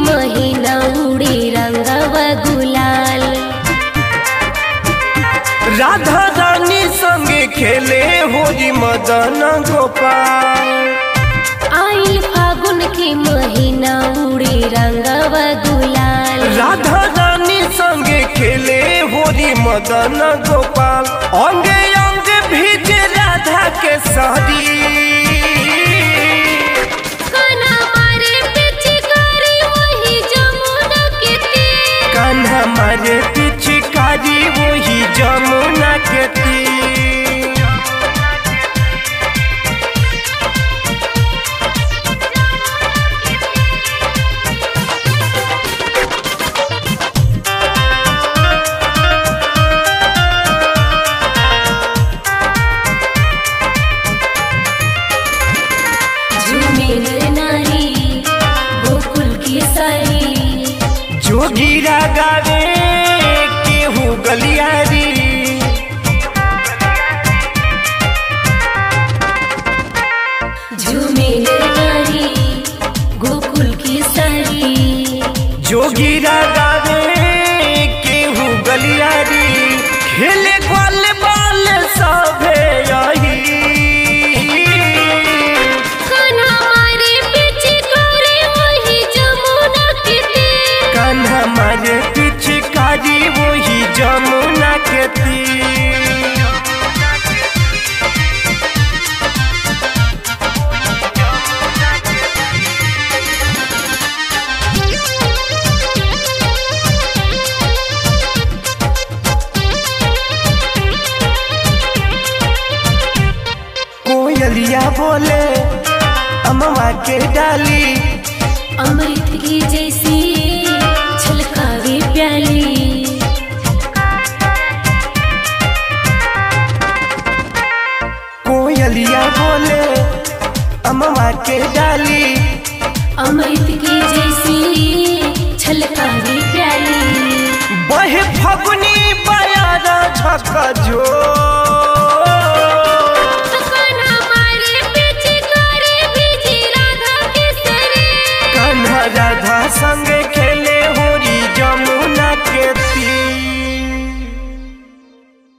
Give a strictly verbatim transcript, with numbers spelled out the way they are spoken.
महीना उड़ी रंगवा गुलाल। राधा रानी संगे खेले होली मदन गोपाल। आइल फागुन के महीना उड़ी रंगवा गुलाल। राधा रानी संगे खेले होली मदन गोपाल। अंगे अंगे भीजे राधा के साड़ी। कान्हा मारे पिचकारी वही जमुना के तीर। कान्हा मारे पिचकारी वही जमुना के तीर। जोगिरा गावे केहू गलियारी। झूमे नारी गोकुल की सारी। जोगिरा गावे केहू गलियारी। खेले ग्वाल बाल सभे यही। कान्हा मारे पिचकारी वही जमुना के तीर। कान्हा मारे पिचकारी वही जमुना के तीर। कोयलिया बोले अमवा के डाली। अमृत की जैसी छलकावे प्याली। कोयलिया बोले अमवा के डाली। अमृत की जैसी छलकावे प्याली। बहे फगुनी बयारा झका जो। कान्हा मारे पिचकारी भीजी राधा के सरे। कान्हा राधा संग खेले